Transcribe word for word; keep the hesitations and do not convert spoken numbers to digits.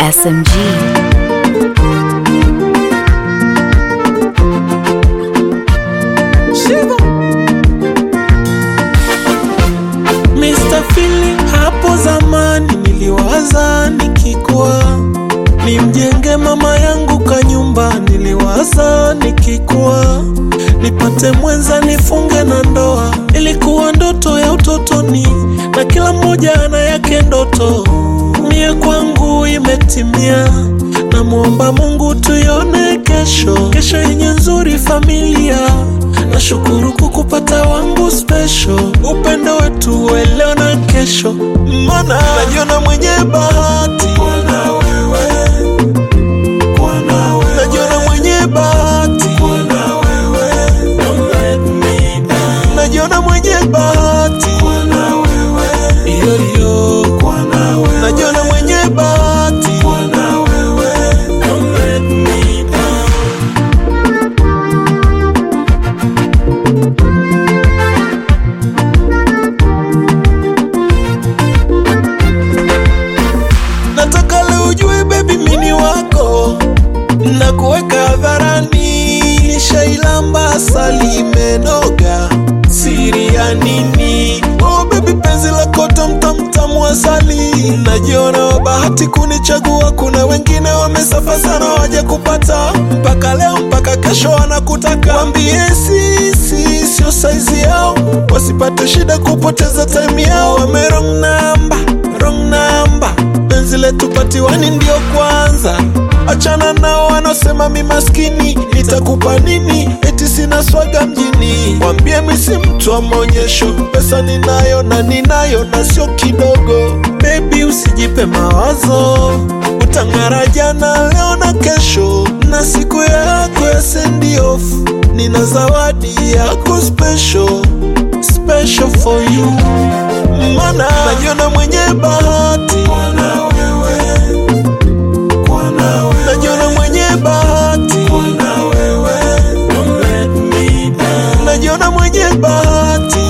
S M G. Mister Feeling, hapo zamani niliwaza nikikua nimjenge mama yangu kanyumba, niliwaza nikikua nipate mwenza nifunge na ndoa. Ilikuwa ndoto ya utotoni na kila mmoja ana yake ndoto. Mie kwangu imetimia, na muomba Mungu tuione kesho, kesho yenye nzuri familia. Nashukuru kukupata wangu special, upendo wetu leo na kesho, mana najiona mwenye bahati kuwa wewe, najiona mwenye bahati kuwa wewe, don't let me down. Najiona mwenye bahati kuwa wewe, iyo iyo kuwa wewe, najiona mwenye bahati kuwa wewe, don't let me down. Nataka leo ujue baby mini wako, na kuweka hadharani. Nishailamba asali imenoga, siri ya nini? Oh baby penzi lako tamtam tamu asali. Najiona wa bahati kunichagua, kuna wengine wamesafa sana waje kupata. Mpaka leo mpaka kesho wanakutaka, wambie sisi sio saizi yao, wasipate shida kupoteza time yao. Wame wrong number, wrong number. Penzi letu patiwani ndio kwanza, achana nao wanaosema mi maskini. Nitakupa nini eti sina swaga mjini? Wambie mi si mtu wa maonyesho, pesa ninayo na ninayo na sio kidogo. Baby usijipe mawazo, utang'ara jana leo na kesho, na siku yako ya send off nina zawadi yako special, special for you. Mana najiona mwenye bahati kuwa wewe, najiona mwenye bahati kuwa wewe, don't let me down. Najiona mwenye bahati